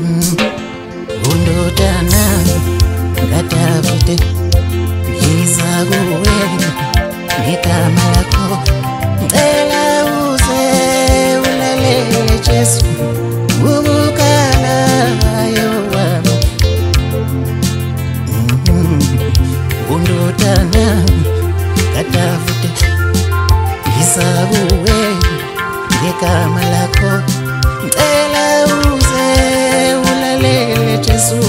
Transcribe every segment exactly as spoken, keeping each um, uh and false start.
undodana kaDavide ngiza kuwe ngegama lakho ngicela uze ulalele Jesu ukukalayo wami undodana kaDavide ngiza kuwe ngegama lakho ngicela uze ulalele Jesu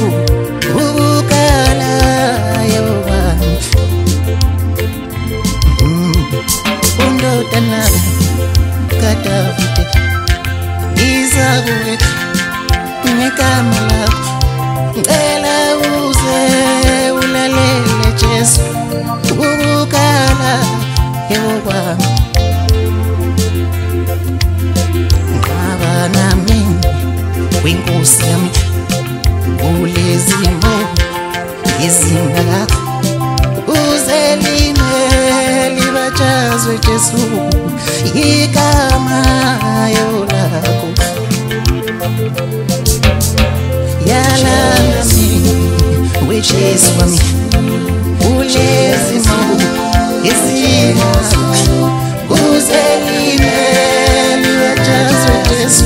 ukukalayo wami undodana kaDavide ngiza kuwe ngegama lakho ngicela uze ulalele Jesu ukukalayo wami Winkosi yami kulezimo izinga lakho uzelime libajazwe Jesu igama lakho yalami weJesu wami kulezimo izinga uzelime libajazwe Jesu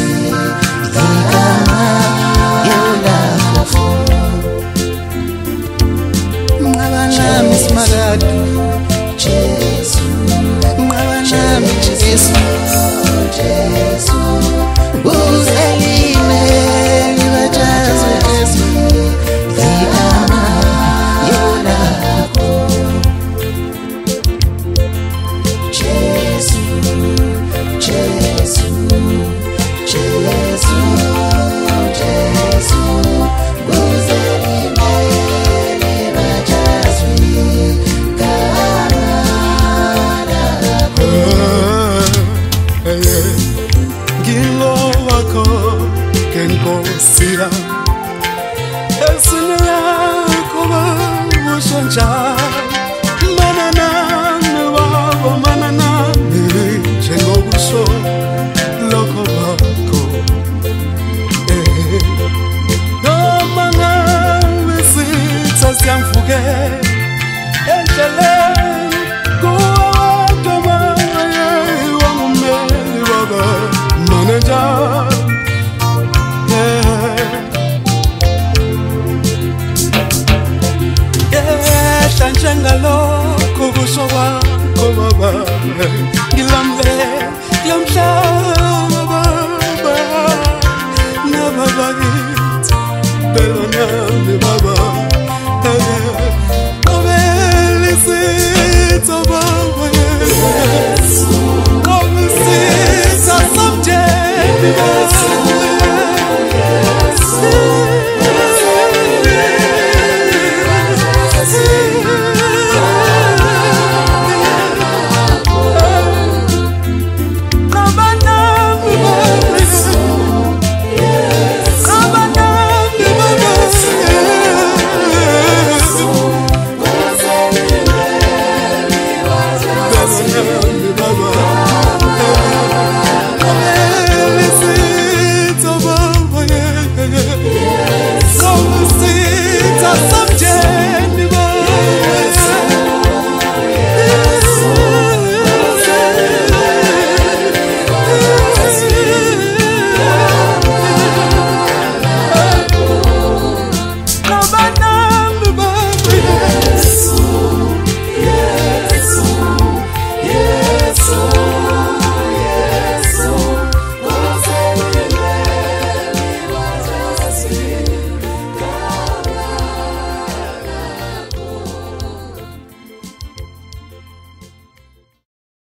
Jesu, Mwana Jesu, Jesu, uzelime libajazwe Jesu, igama lakho. Jesu, Jesu, Jesu, Jesu, uzelime libajazwe Sira Esina Koba Mushanja Manana Nwa Manana Chengo Busho Loko Bako Eh Domana Visita Siamfuge Ejele Koa Toma Wamume Waga Manaja Njengalo kubuso wakho baba ngilamle ngiyamhlaba baba nababa kithi belona baba